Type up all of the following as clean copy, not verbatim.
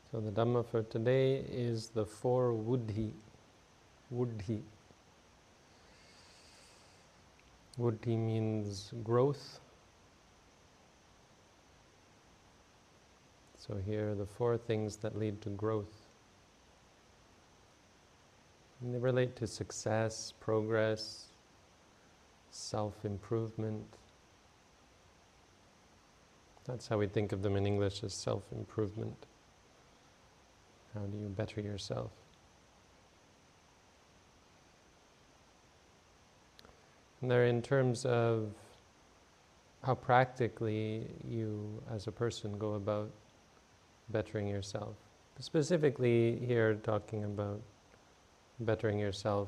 So the Dhamma for today is the four Vuddhi. Vuddhi. Vuddhi means growth. So here are the four things that lead to growth. And they relate to success, progress, self-improvement. That's how we think of them in English, as self-improvement. How do you better yourself? And they're in terms of how practically you as a person go about bettering yourself. Specifically here talking about bettering yourself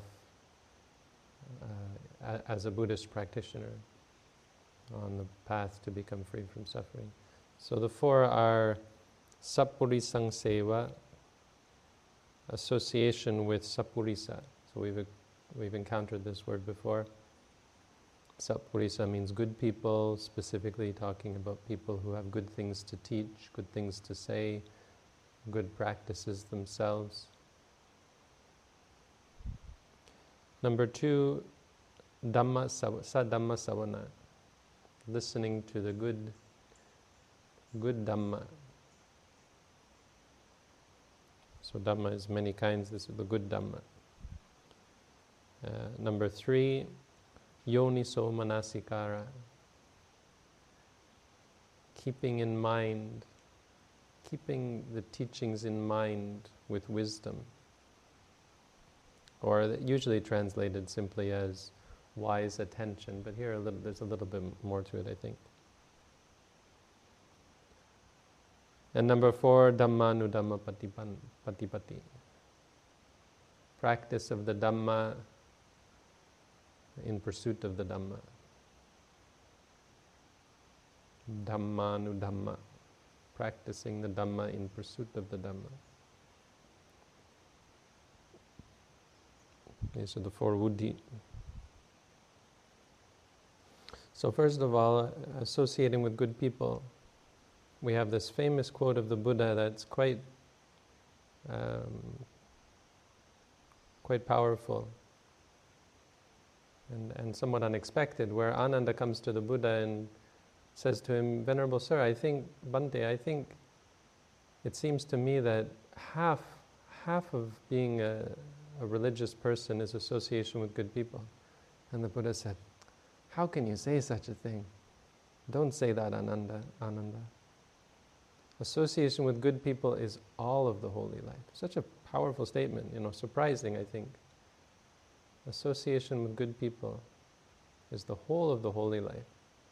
as a Buddhist practitioner on the path to become free from suffering. So the four are Sappurisang Seva, association with Sappurisa. So we've encountered this word before. Sappurisa means good people, specifically talking about people who have good things to teach, good things to say, good practices themselves. Number two, Sadhamma Savana, listening to the good Dhamma. So Dhamma is many kinds, this is the good Dhamma. Number three, Yoniso Manasikara, keeping in mind, keeping the teachings in mind with wisdom, or usually translated simply as wise attention, but here there's a little bit more to it, I think. And number four, Dhammanudhamma Patipatti, practice of the Dhamma in pursuit of the Dhamma. Dhammanudhamma, practicing the Dhamma in pursuit of the Dhamma. These are the four Vuddhi. So first of all, associating with good people, we have this famous quote of the Buddha that's quite powerful and somewhat unexpected, where Ananda comes to the Buddha and says to him, Venerable Sir, I think it seems to me that half of being a religious person is association with good people. And the Buddha said, how can you say such a thing? Don't say that, Ananda. Association with good people is all of the holy life. Such a powerful statement, surprising, I think. Association with good people is the whole of the holy life.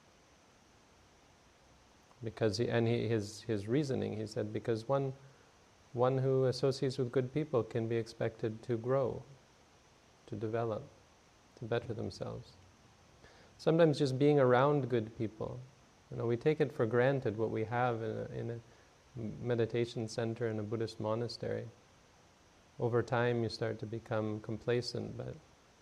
Because his reasoning, he said, because one who associates with good people can be expected to grow, to develop, to better themselves. Sometimes just being around good people, we take it for granted what we have in a meditation center in a Buddhist monastery. Over time you start to become complacent, but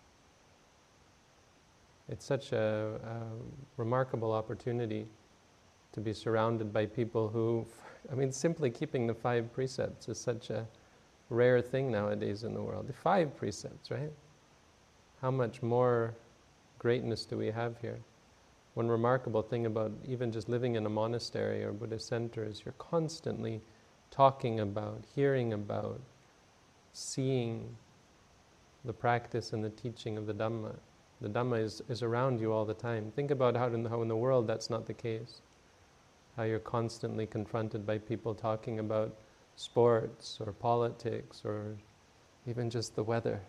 it's such a remarkable opportunity to be surrounded by people who, simply keeping the 5 precepts is such a rare thing nowadays in the world. The 5 precepts, right? How much more greatness do we have here? One remarkable thing about even just living in a monastery or Buddhist center is you're constantly talking about, hearing about, seeing the practice and the teaching of the Dhamma. The Dhamma is around you all the time. Think about how in the world that's not the case. How you're constantly confronted by people talking about sports or politics or even just the weather.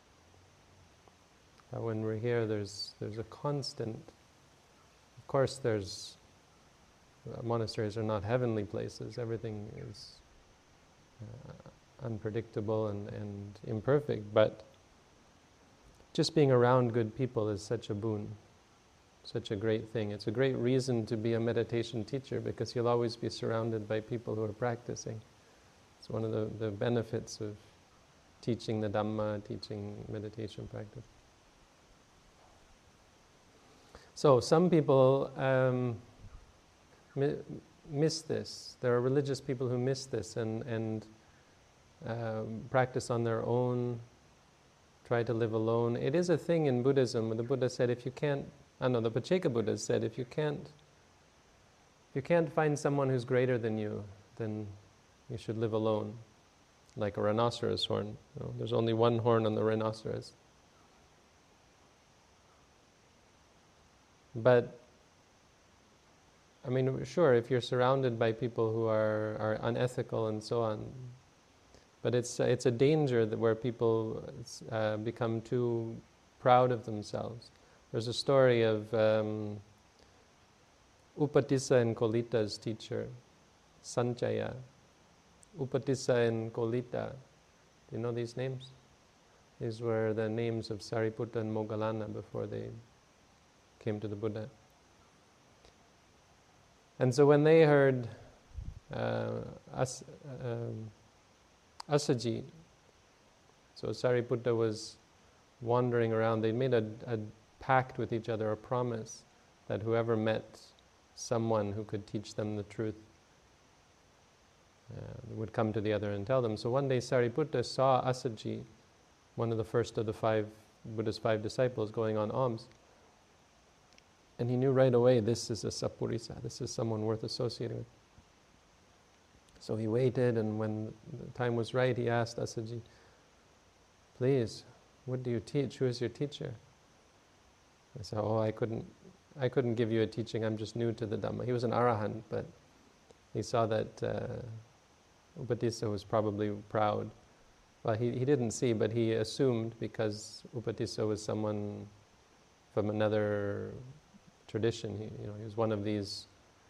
When we're here, there's a constant. Of course, monasteries are not heavenly places. Everything is unpredictable and imperfect, but just being around good people is such a boon, such a great thing. It's a great reason to be a meditation teacher, because you'll always be surrounded by people who are practicing. It's one of the benefits of teaching the Dhamma, teaching meditation practice. So some people miss this. There are religious people who miss this and practice on their own, try to live alone. It is a thing in Buddhism. The Buddha said, if you can't, the Pacceka Buddha said, if you can't find someone who's greater than you, then you should live alone, like a rhinoceros horn. There's only one horn on the rhinoceros. But, sure, if you're surrounded by people who are unethical and so on, but it's a danger that where people become too proud of themselves. There's a story of Upatissa and Kolita's teacher, Sanjaya. Upatissa and Kolita. Do you know these names? These were the names of Sariputta and Moggallana before they came to the Buddha. And so when they heard Assaji, so Sariputta was wandering around, they made a pact with each other, a promise, that whoever met someone who could teach them the truth would come to the other and tell them. So one day Sariputta saw Assaji, one of the first of the Buddha's 5 disciples, going on alms. And he knew right away, this is a Sappurisa, this is someone worth associating with. So he waited, and when the time was right, he asked Assaji, please, what do you teach? Who is your teacher? I said, I couldn't give you a teaching, I'm just new to the Dhamma. He was an Arahant, but he saw that Upatissa was probably proud. Well, he didn't see, but he assumed, because Upatissa was someone from another tradition. He was one of these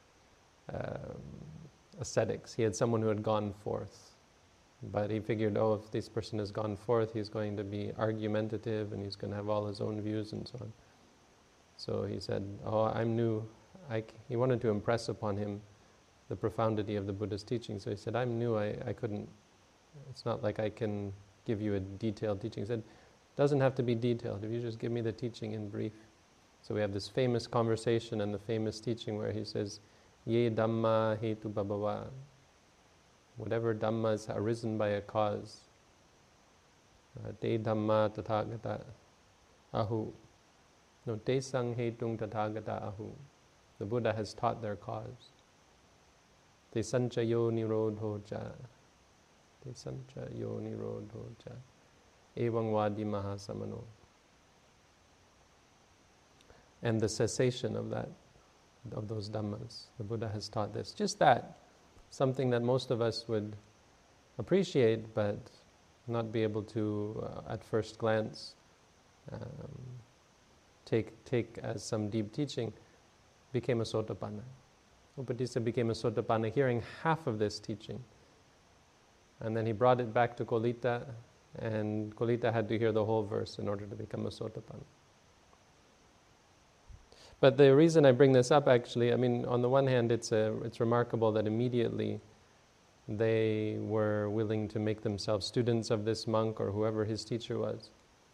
ascetics. He had someone who had gone forth. But he figured, if this person has gone forth, he's going to be argumentative and he's going to have all his own views and so on. So he said, I'm new. He wanted to impress upon him the profundity of the Buddha's teaching. So he said, I'm new, I couldn't, it's not like I can give you a detailed teaching. He said, it doesn't have to be detailed, if you just give me the teaching in brief. So we have this famous conversation and the famous teaching where he says, Ye Dhamma Hetu Bhava. Whatever Dhammas have arisen by a cause. Te Dhamma Tathagata Ahu. No, Te Sang Hetung Tathagata Ahu. The Buddha has taught their cause. Te Sanchayo Nirodhoja. Te Sanchayo Nirodhoja. Evang Vadi Mahasamano. And the cessation of those Dhammas. The Buddha has taught this. Just that. Something that most of us would appreciate, but not be able to, at first glance, take as some deep teaching, became a Sotapanna. Upatissa became a Sotapanna, hearing half of this teaching. And then he brought it back to Kolita, and Kolita had to hear the whole verse in order to become a Sotapanna. But the reason I bring this up, actually, on the one hand, it's remarkable that immediately they were willing to make themselves students of this monk or whoever his teacher was.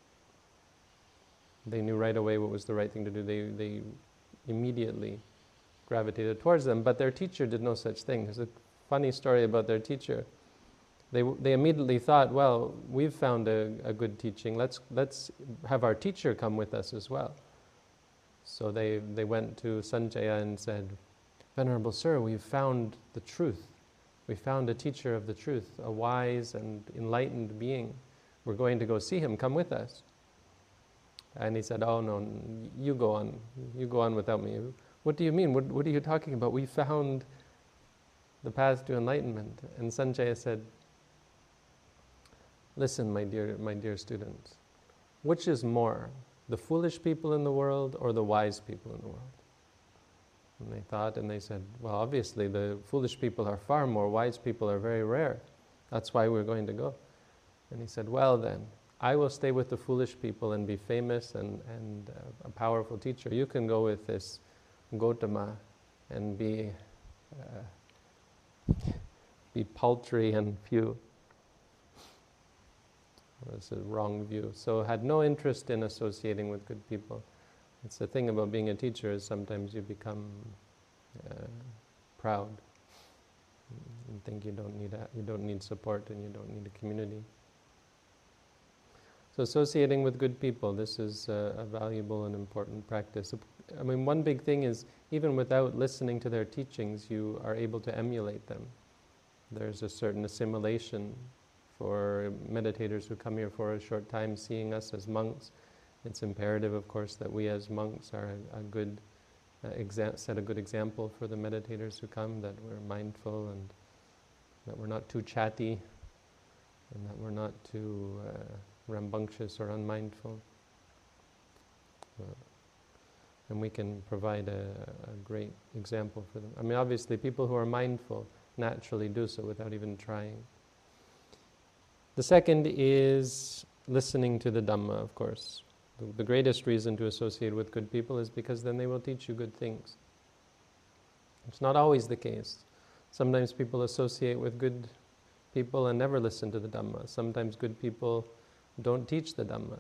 They knew right away what was the right thing to do. They immediately gravitated towards them. But their teacher did no such thing. There's a funny story about their teacher. They immediately thought, well, we've found a good teaching. Let's have our teacher come with us as well. So they went to Sanjaya and said, Venerable Sir, we've found the truth. We found a teacher of the truth, a wise and enlightened being. We're going to go see him. Come with us. And he said, oh no, you go on. You go on without me. What do you mean? What are you talking about? We found the path to enlightenment. And Sanjaya said, listen, my dear students, which is more, the foolish people in the world or the wise people in the world? And they thought and they said, well, obviously the foolish people are far more, wise people are very rare. That's why we're going to go. And he said, well then, I will stay with the foolish people and be famous and a powerful teacher. You can go with this Gotama and be paltry and few. That's a wrong view. So had no interest in associating with good people. It's the thing about being a teacher is sometimes you become proud. and think you don't need support and you don't need a community. So associating with good people, this is a valuable and important practice. I mean, one big thing is, even without listening to their teachings, you are able to emulate them. There's a certain assimilation for meditators who come here for a short time, seeing us as monks. It's imperative, of course, that we as monks are a good set a good example for the meditators who come, that we're mindful and that we're not too chatty and that we're not too rambunctious or unmindful. And we can provide a great example for them. I mean, obviously, people who are mindful naturally do so without even trying. The second is listening to the Dhamma, of course. The greatest reason to associate with good people is because then they will teach you good things. It's not always the case. Sometimes people associate with good people and never listen to the Dhamma. Sometimes good people don't teach the Dhamma.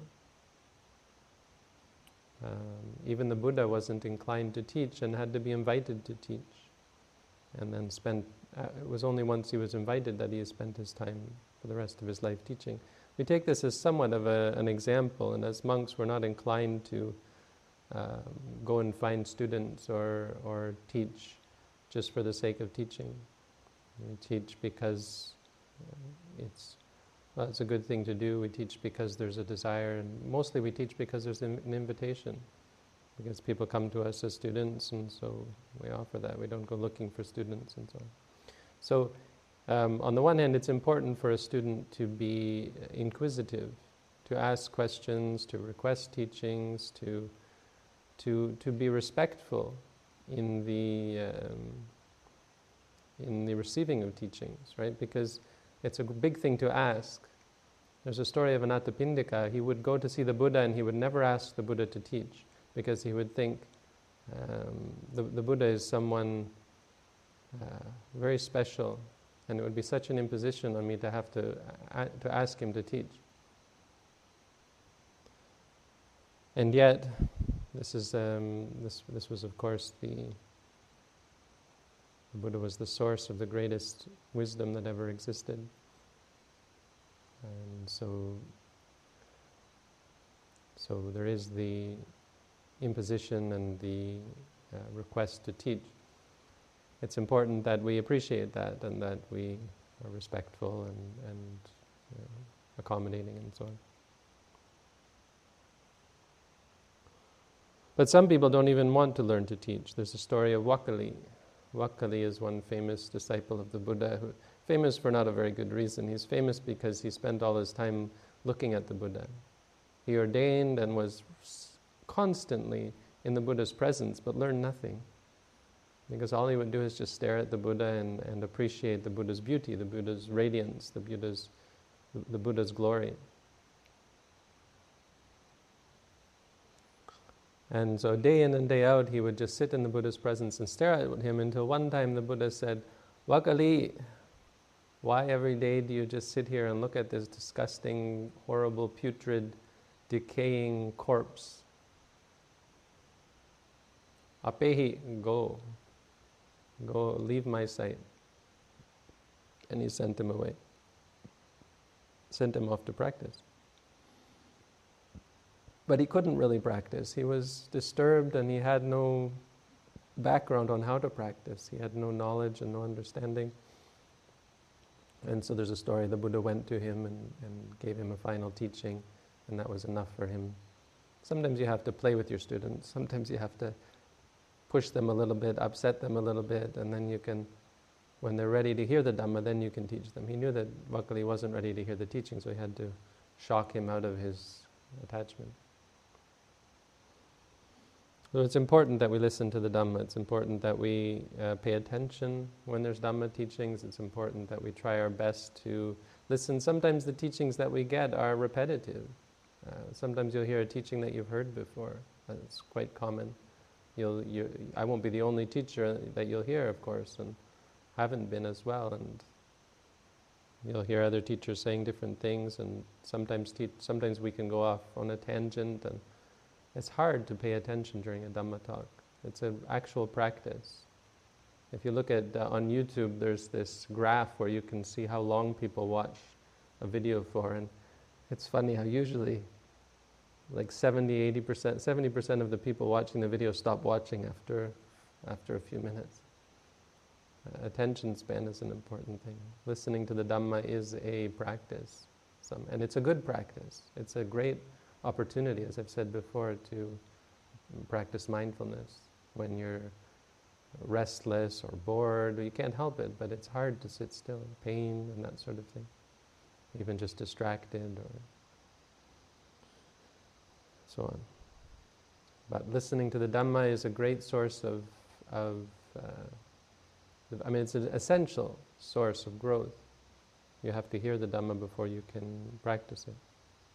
Even the Buddha wasn't inclined to teach and had to be invited to teach. And then it was only once he was invited that he spent his time for the rest of his life teaching. We take this as somewhat of an example, and as monks we're not inclined to go and find students or teach just for the sake of teaching. We teach because it's a good thing to do. We teach because there's a desire, and mostly we teach because there's an invitation. Because people come to us as students, and so we offer that. We don't go looking for students and so on. So, on the one hand, it's important for a student to be inquisitive, to ask questions, to request teachings, to be respectful in the receiving of teachings, right? Because it's a big thing to ask. There's a story of Anathapindika. He would go to see the Buddha and he would never ask the Buddha to teach, because he would think the Buddha is someone very special, and it would be such an imposition on me to have to ask him to teach. And yet, this was, of course, the Buddha was the source of the greatest wisdom that ever existed. And so there is the imposition and the request to teach. It's important that we appreciate that and that we are respectful and accommodating and so on. But some people don't even want to learn to teach. There's a story of Wakkali. Wakkali is one famous disciple of the Buddha, famous for not a very good reason. He's famous because he spent all his time looking at the Buddha. He ordained and was constantly in the Buddha's presence, but learned nothing. Because all he would do is just stare at the Buddha and appreciate the Buddha's beauty, the Buddha's radiance, the Buddha's glory. And so day in and day out, he would just sit in the Buddha's presence and stare at him, until one time the Buddha said, "Wakkali, why every day do you just sit here and look at this disgusting, horrible, putrid, decaying corpse? Apehi, go, leave my sight." And he sent him away, sent him off to practice. But he couldn't really practice. He was disturbed and he had no background on how to practice. He had no knowledge and no understanding. And so there's a story, the Buddha went to him and gave him a final teaching, and that was enough for him. Sometimes you have to play with your students. Sometimes you have to push them a little bit, upset them a little bit, and then you can, when they're ready to hear the Dhamma, then you can teach them. He knew that Wakkali wasn't ready to hear the teaching, so he had to shock him out of his attachment. So it's important that we listen to the Dhamma. It's important that we pay attention when there's Dhamma teachings. It's important that we try our best to listen. Sometimes the teachings that we get are repetitive. Sometimes you'll hear a teaching that you've heard before. That's quite common. I won't be the only teacher that you'll hear, of course, and haven't been as well. And you'll hear other teachers saying different things, and sometimes we can go off on a tangent, and it's hard to pay attention during a Dhamma talk. It's an actual practice. If you look at on YouTube, there's this graph where you can see how long people watch a video for, and it's funny how usually like 70% of the people watching the video stop watching after a few minutes. Attention span is an important thing. Listening to the Dhamma is a practice, and it's a good practice. It's a great opportunity, as I've said before, to practice mindfulness when you're restless or bored, or you can't help it, but it's hard to sit still, pain and that sort of thing, even just distracted or so on. But listening to the Dhamma is a great source it's an essential source of growth. You have to hear the Dhamma before you can practice it.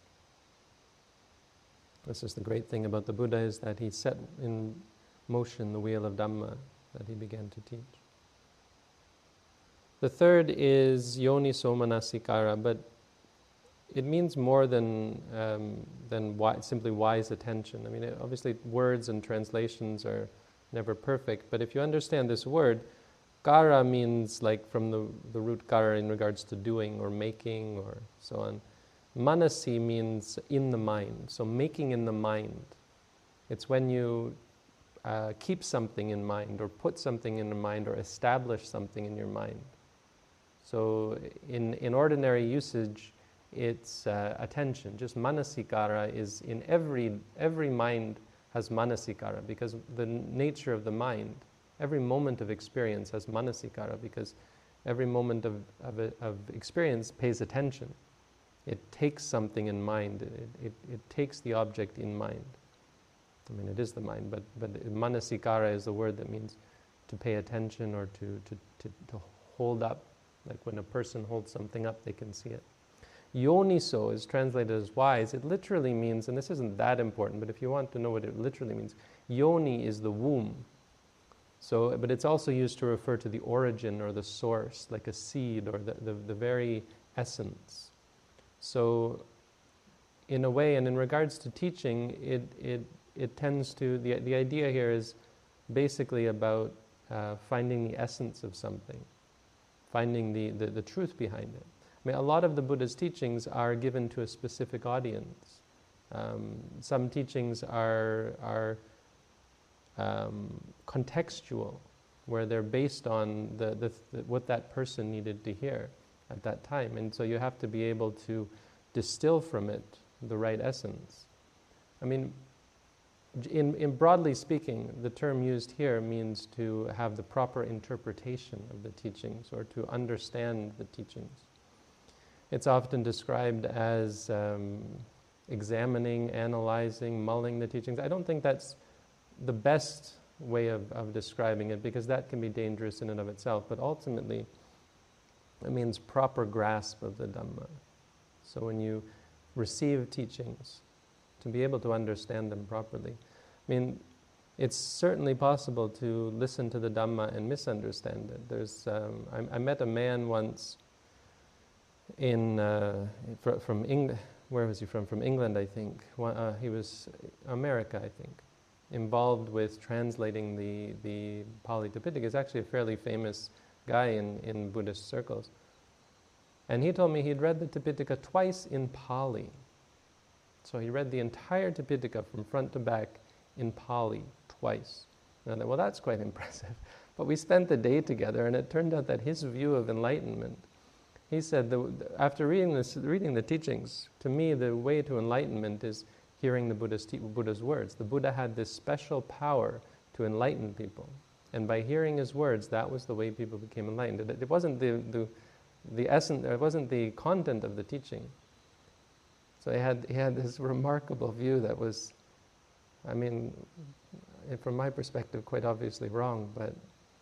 This is the great thing about the Buddha, is that he set in motion the wheel of Dhamma that he began to teach. The third is yoniso manasikara, but it means more than simply wise attention. I mean, obviously words and translations are never perfect, but if you understand this word, kara means like from the root kara in regards to doing or making or so on. Manasi means in the mind, so making in the mind. It's when you keep something in mind or put something in the mind or establish something in your mind. So in ordinary usage, it's attention. Just manasikara is in every mind has manasikara, because the nature of the mind, every moment of experience has manasikara, because every moment of experience pays attention. It takes something in mind. It takes the object in mind. I mean, it is the mind, but manasikara is the word that means to pay attention or to hold up. Like when a person holds something up, they can see it. Yoniso is translated as wise. It literally means, and this isn't that important, but if you want to know what it literally means, yoni is the womb. So, but it's also used to refer to the origin or the source, like a seed or the very essence. So, in a way, and in regards to teaching, it tends to, the idea here is basically about finding the essence of something, finding the truth behind it. I mean, a lot of the Buddha's teachings are given to a specific audience. Some teachings are contextual, where they're based on what that person needed to hear at that time. And so you have to be able to distill from it the right essence. I mean, in broadly speaking, the term used here means to have the proper interpretation of the teachings or to understand the teachings. It's often described as examining, analyzing, mulling the teachings. I don't think that's the best way of describing it, because that can be dangerous in and of itself, but ultimately it means proper grasp of the Dhamma. So when you receive teachings, to be able to understand them properly. I mean, it's certainly possible to listen to the Dhamma and misunderstand it. There's, I met a man once from England. Where was he from? From England, I think. He was America, I think, involved with translating the Pali Tipitaka. He's actually a fairly famous guy in Buddhist circles. And he told me he'd read the Tipitaka twice in Pali. So he read the entire Tipitaka from front to back in Pali twice. And I thought, well, that's quite impressive. But we spent the day together, and it turned out that his view of enlightenment, he said, after reading the teachings, to me the way to enlightenment is hearing the Buddha's words. The Buddha had this special power to enlighten people. And by hearing his words, that was the way people became enlightened. It wasn't the essence, it wasn't the content of the teaching. So he had this remarkable view that was, I mean, from my perspective, quite obviously wrong, but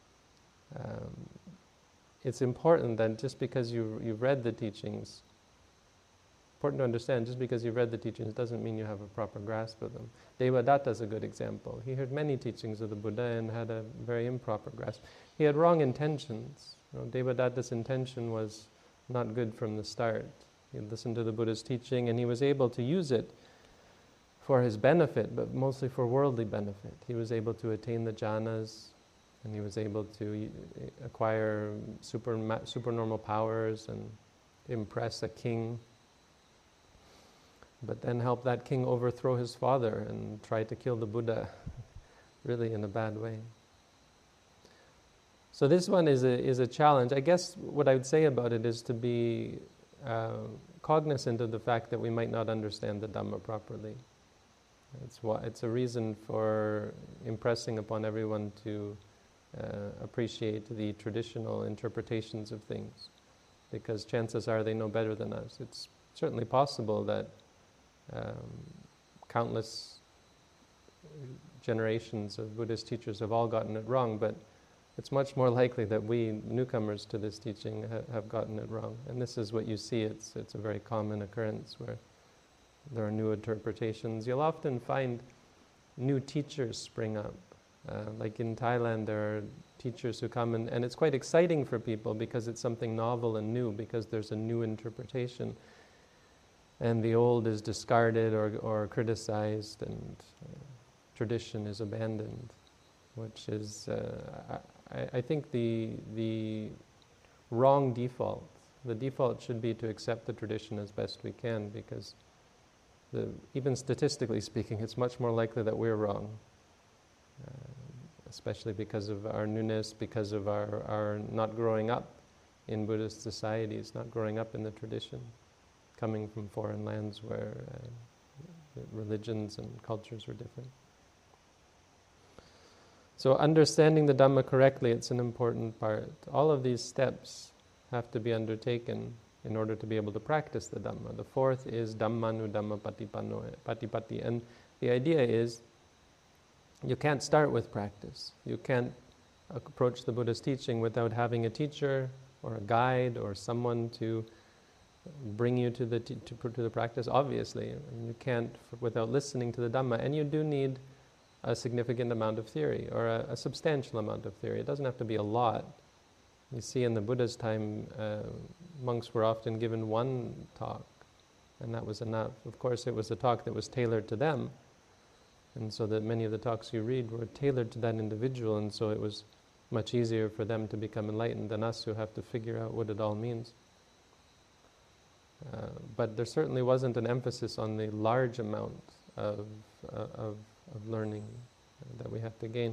it's important that just because you've read the teachings, important to understand, just because you've read the teachings doesn't mean you have a proper grasp of them. Devadatta is a good example. He heard many teachings of the Buddha and had a very improper grasp. He had wrong intentions. Devadatta's intention was not good from the start. He listened to the Buddha's teaching and he was able to use it for his benefit, but mostly for worldly benefit. He was able to attain the jhanas and he was able to acquire supernormal powers and impress a king, but then help that king overthrow his father and try to kill the Buddha, really in a bad way. So this one is a challenge. I guess what I would say about it is to be cognizant of the fact that we might not understand the Dhamma properly. It's a reason for impressing upon everyone to appreciate the traditional interpretations of things, because chances are they know better than us. It's certainly possible that countless generations of Buddhist teachers have all gotten it wrong, but it's much more likely that we newcomers to this teaching have gotten it wrong. And this is what you see. It's a very common occurrence where there are new interpretations. You'll often find new teachers spring up. Like in Thailand, there are teachers who come, and it's quite exciting for people because it's something novel and new, because there's a new interpretation. And the old is discarded or criticized, and tradition is abandoned, which is, I think, the wrong default. The default should be to accept the tradition as best we can, because even statistically speaking, it's much more likely that we're wrong, especially because of our newness, because of our not growing up in Buddhist societies, not growing up in the tradition, coming from foreign lands where religions and cultures were different. So understanding the Dhamma correctly, it's an important part. All of these steps have to be undertaken in order to be able to practice the Dhamma. The fourth is Dhammanu Dhamma Patipatti. And the idea is, you can't start with practice. You can't approach the Buddha's teaching without having a teacher or a guide or someone to bring you to the practice, obviously. And you can't without listening to the Dhamma. And you do need a significant amount of theory, or a substantial amount of theory. It doesn't have to be a lot. You see, in the Buddha's time, monks were often given one talk, and that was enough. Of course, it was a talk that was tailored to them, and so that many of the talks you read were tailored to that individual, and so it was much easier for them to become enlightened than us who have to figure out what it all means. But there certainly wasn't an emphasis on the large amount of learning that we have to gain.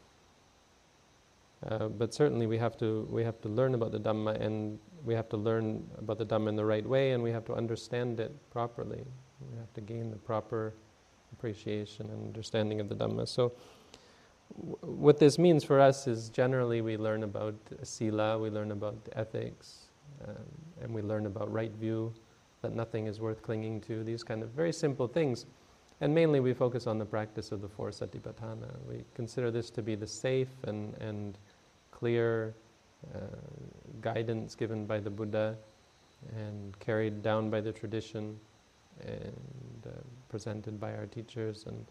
But certainly we have to learn about the Dhamma, and we have to learn about the Dhamma in the right way, and we have to understand it properly. We have to gain the proper appreciation and understanding of the Dhamma. So what this means for us is generally we learn about sila, we learn about ethics, and we learn about right view, that nothing is worth clinging to, these kind of very simple things. And mainly we focus on the practice of the four satipatthana. We consider this to be the safe and clear guidance given by the Buddha and carried down by the tradition and presented by our teachers, and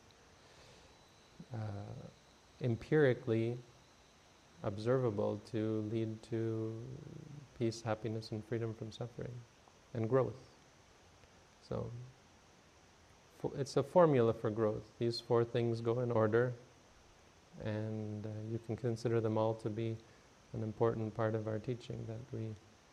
empirically observable to lead to peace, happiness, and freedom from suffering and growth. So it's a formula for growth. These four things go in order, and you can consider them all to be an important part of our teaching, that we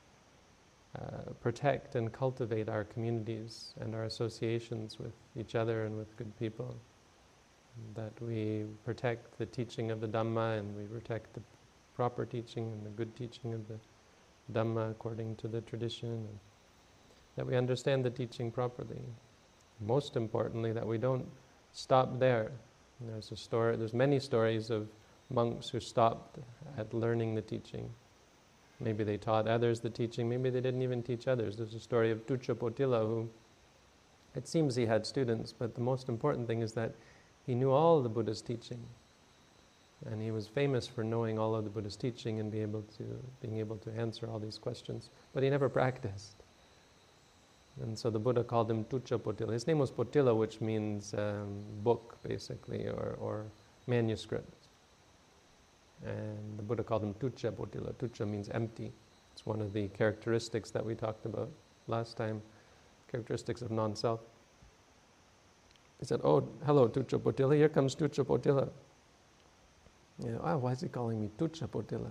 protect and cultivate our communities and our associations with each other and with good people, that we protect the teaching of the Dhamma, and we protect the proper teaching and the good teaching of the Dhamma according to the tradition, and that we understand the teaching properly. Most importantly, that we don't stop there. There's many stories of monks who stopped at learning the teaching. Maybe they taught others the teaching, maybe they didn't even teach others. There's a story of Tucapotila, who, it seems he had students, but the most important thing is that he knew all of the Buddha's teaching. And he was famous for knowing all of the Buddha's teaching and being able to answer all these questions. But he never practiced. And so the Buddha called him Tucapotila. His name was Potila, which means book, basically, or manuscript. And the Buddha called him Tucapotila. Tuca means empty. It's one of the characteristics that we talked about last time, characteristics of non-self. He said, "Oh, hello, Tucapotila. Here comes Tucapotila." You know, oh, why is he calling me Tucca Potila?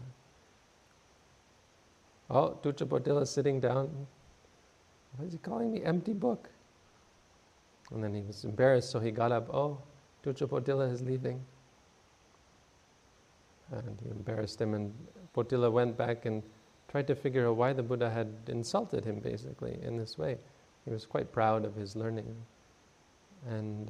Oh, Tucca Potila sitting down. Why is he calling me empty book? And then he was embarrassed, so he got up. Oh, Tucca Potila is leaving. And he embarrassed him, and Potila went back and tried to figure out why the Buddha had insulted him, basically, in this way. He was quite proud of his learning. And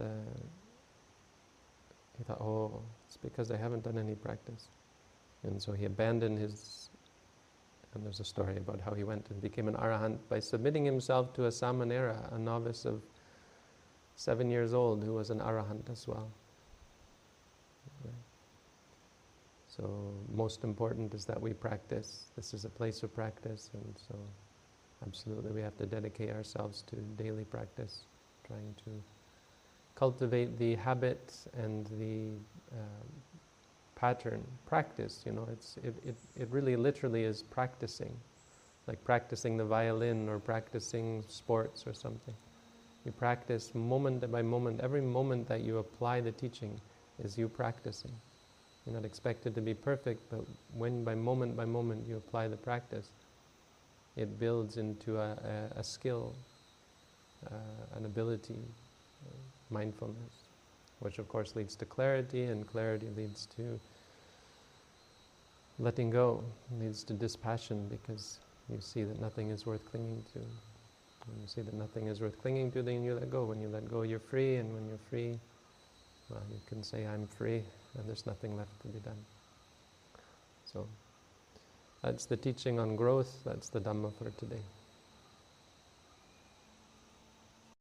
he thought, oh, it's because I haven't done any practice. And so he abandoned his, and there's a story about how he went and became an arahant by submitting himself to a samanera, a novice of 7 years old who was an arahant as well. Right. So most important is that we practice. This is a place of practice, and so absolutely we have to dedicate ourselves to daily practice, trying to cultivate the habit and the pattern, practice, you know, it really literally is practicing, like practicing the violin or practicing sports or something. You practice moment by moment. Every moment that you apply the teaching is you practicing. You're not expected to be perfect, but when by moment you apply the practice, it builds into a skill, an ability, mindfulness, which of course leads to clarity, and clarity leads to letting go, leads to dispassion, because you see that nothing is worth clinging to. When you see that nothing is worth clinging to, then you let go. When you let go, you're free, and when you're free, well, you can say, I'm free, and there's nothing left to be done. So, that's the teaching on growth, that's the Dhamma for today.